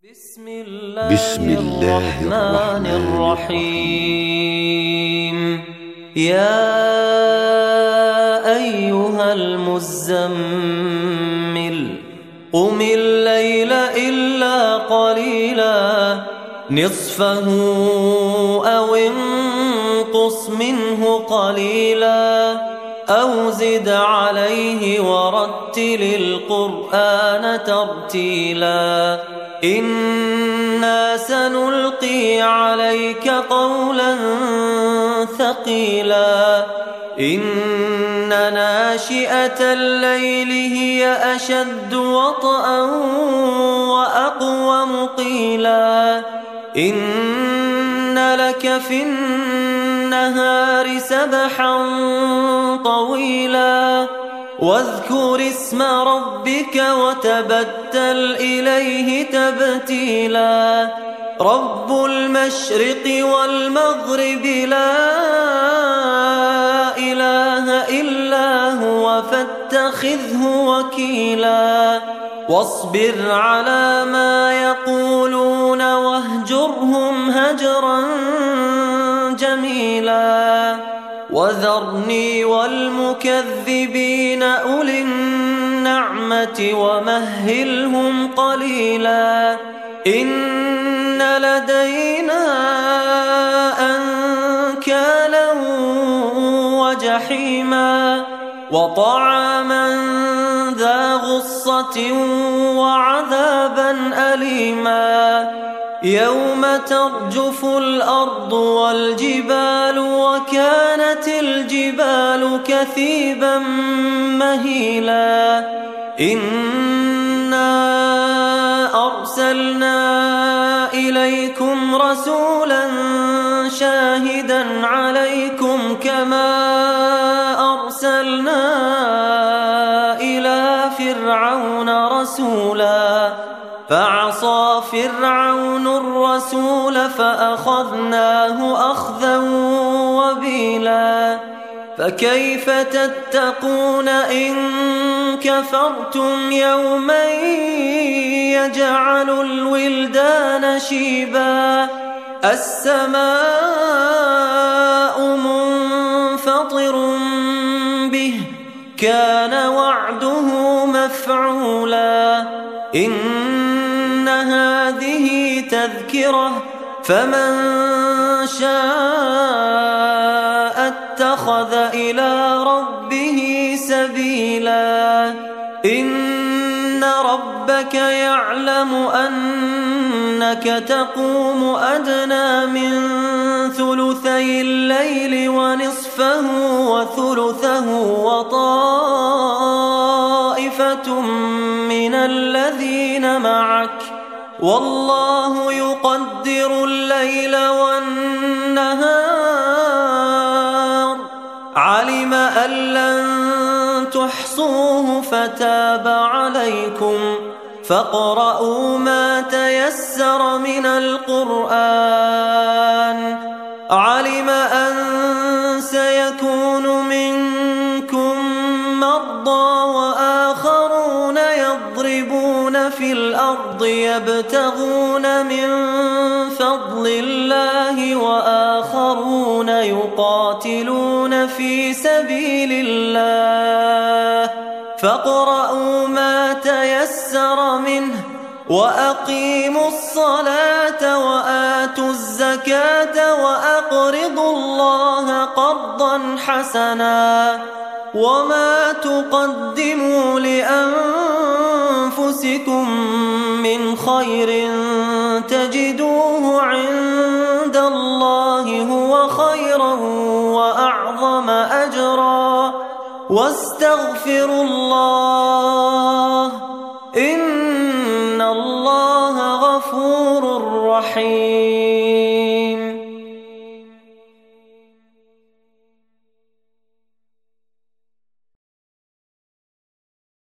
بسم الله الرحمن الرحيم. يا أيها المزمل قم الليل إلا قليلا نصفه أو انقص منه قليلا أو زد عليه ورتل القرآن ترتيلا إنا سنلقي عليك قولا ثقيلا إن ناشئة الليل هي أشد وطئا وأقوم قيلا إن لك في النهار سبحا طويلا واذكر اسم ربك وتبتل إليه تبتيلا رب المشرق والمغرب لا إله إلا هو فاتخذه وكيلا واصبر على ما يقولون واهجرهم هجرا جميلا وذرني والمكذبين أولي النعمة ومهلهم قليلا إن لدينا أنكالا وجحيما وطعاما ذا غصة وعذابا أليما يوم ترجف الأرض والجبال وكانت الجبال كثيبا مهيلا إنا أرسلنا إليكم رسولا شاهدا عليكم كما أرسلنا إلى فرعون رسولا فعصى فرعون الرسول فأخذناه أخذا وبيلا فكيف تتقون إن كفرتم يوما يجعل الولدان شيبا السماء منفطر به كان وعده مفعولا إن هذه تذكرة فمن شاء اتخذ إلى ربه سبيلا إن ربك يعلم أنك تقوم أدنى من ثلثي الليل ونصفه وثلثه وطائفة من الذين معك والله يقدر الليل والنهار علم أن لن تحصوه فتاب عليكم فاقرؤوا ما تيسر من القرآن علم أن سيكون منكم مرضى وآخرون يضربون في الأرض يبتغون من فضل الله وآخرون يقاتلون في سبيل الله فاقرؤوا ما تيسر منه وأقيموا الصلاة وآتوا الزكاة وأقرضوا الله قرضا حسنا وما تقدموا لأنفسكم من خير تجدوه عند الله هو خيرا وأعظم أجرا واستغفروا الله إن الله غفور رحيم.